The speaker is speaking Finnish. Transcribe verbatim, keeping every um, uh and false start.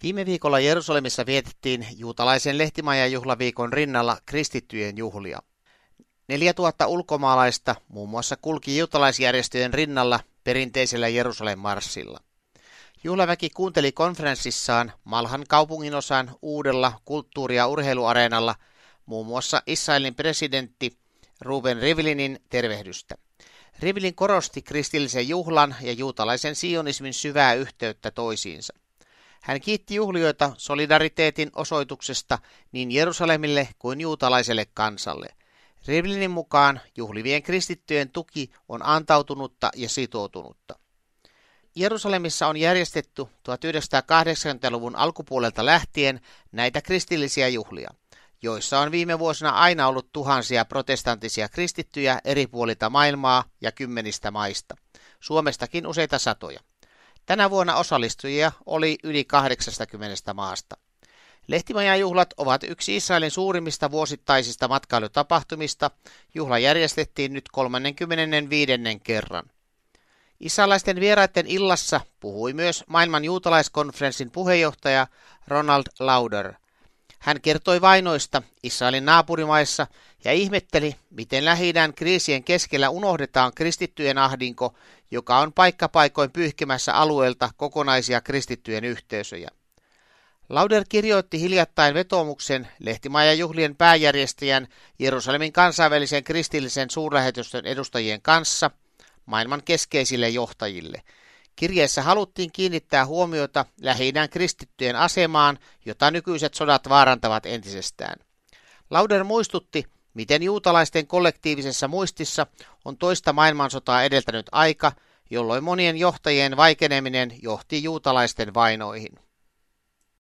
Viime viikolla Jerusalemissa vietettiin juutalaisen lehtimajajuhlaviikon rinnalla kristittyjen juhlia. Neljätuhatta ulkomaalaista muun muassa kulki juutalaisjärjestöjen rinnalla perinteisellä Jerusalem-marssilla. Juhlaväki kuunteli konferenssissaan Malhan kaupunginosan uudella kulttuuri- ja urheiluareenalla muun muassa Israelin presidentti Reuven Rivlinin tervehdystä. Rivlin korosti kristillisen juhlan ja juutalaisen sionismin syvää yhteyttä toisiinsa. Hän kiitti juhlijoita solidariteetin osoituksesta niin Jerusalemille kuin juutalaiselle kansalle. Rivlinin mukaan juhlivien kristittyjen tuki on antautunutta ja sitoutunutta. Jerusalemissa on järjestetty tuhatyhdeksänsataakahdeksankymmentäluvun alkupuolelta lähtien näitä kristillisiä juhlia, joissa on viime vuosina aina ollut tuhansia protestanttisia kristittyjä eri puolilta maailmaa ja kymmenistä maista, Suomestakin useita satoja. Tänä vuonna osallistujia oli yli kahdeksastakymmenestä maasta. Lehtimajajuhlat ovat yksi Israelin suurimmista vuosittaisista matkailutapahtumista. Juhla järjestettiin nyt kolmaskymmenesviides kerran. Israelaisten vieraiden illassa puhui myös maailman juutalaiskonferenssin puheenjohtaja Ronald Lauder. Hän kertoi vainoista Israelin naapurimaissa ja ihmetteli, miten Lähi-idän kriisien keskellä unohdetaan kristittyjen ahdinko, joka on paikkapaikoin pyyhkimässä alueelta kokonaisia kristittyjen yhteisöjä. Lauder kirjoitti hiljattain vetoomuksen lehtimajajuhlien pääjärjestäjän Jerusalemin kansainvälisen kristillisen suurlähetystön edustajien kanssa maailman keskeisille johtajille. Kirjeessä haluttiin kiinnittää huomiota Lähi-idän kristittyjen asemaan, jota nykyiset sodat vaarantavat entisestään. Lauder muistutti, miten juutalaisten kollektiivisessa muistissa on toista maailmansotaa edeltänyt aika, jolloin monien johtajien vaikeneminen johti juutalaisten vainoihin.